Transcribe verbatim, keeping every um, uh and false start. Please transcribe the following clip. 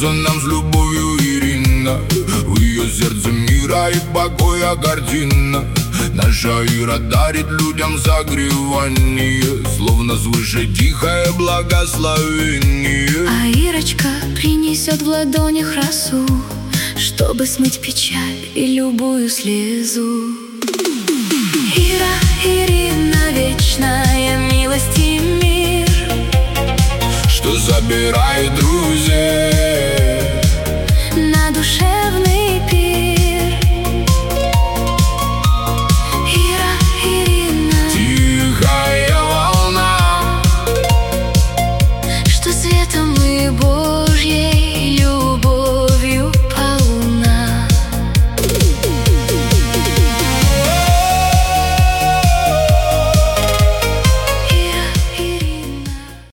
снится нам с любовью Ирина. В ее сердце мира и покоя картина. Наша Ира дарит людям согревание, словно свыше тихое благословение. А Ирочка принесет в ладонях росу, чтобы смыть печаль и любую слезу. Ира, Ирина, вечная милость и мир, что забирает друзей.